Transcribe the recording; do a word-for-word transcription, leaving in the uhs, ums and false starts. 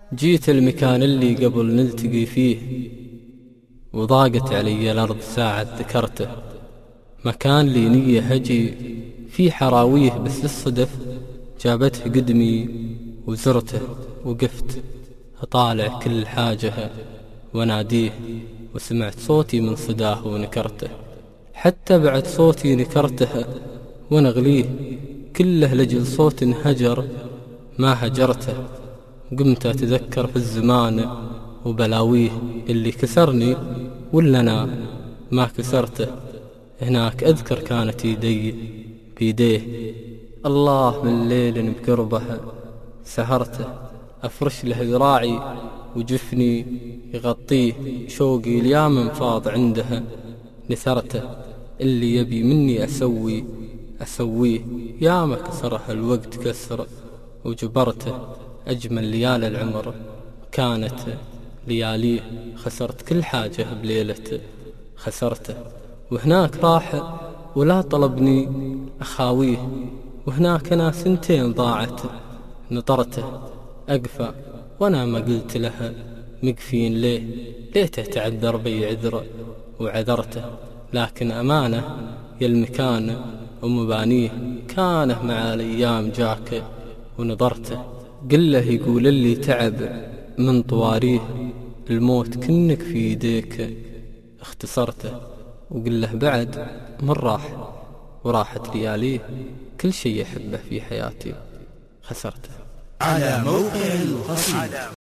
جيت المكان اللي قبل نلتقي فيه، وضاقت علي الأرض ساعة ذكرته. مكان لي نية هجي في حراويه، بس للصدف جابته قدمي وزرته. وقفت أطالع كل حاجة وناديه، وسمعت صوتي من صداه ونكرته. حتى بعد صوتي نكرته ونغليه، كله لجل صوت هجر ما هجرته. قمت أتذكر في الزمان وبلاويه، اللي كسرني ولا أنا ما كسرته. هناك أذكر كانت يدي بيديه، الله من ليل بقربه سهرته. أفرش له ذراعي وجفني يغطيه، شوقي اليام انفاض عنده نثرته. اللي يبي مني أسوي أسويه، ياما كسرها الوقت كسر وجبرته. أجمل ليالي العمر كانت لياليه، خسرت كل حاجة بليلة خسرته. وهناك راح ولا طلبني أخاويه، وهناك أنا سنتين ضاعت نطرته. أقفى وأنا ما قلت له مقفين ليه، ليته تعذر بي عذر وعذرته. لكن أمانة يا المكان ومبانيه، كانه مع الأيام جاك ونظرته. قل له يقول اللي تعب من طواريه، الموت كنك في يديك اختصرته. وقل له بعد من راح وراحت لياليه، كل شي يحبه في حياتي خسرته. على موقع القصيد.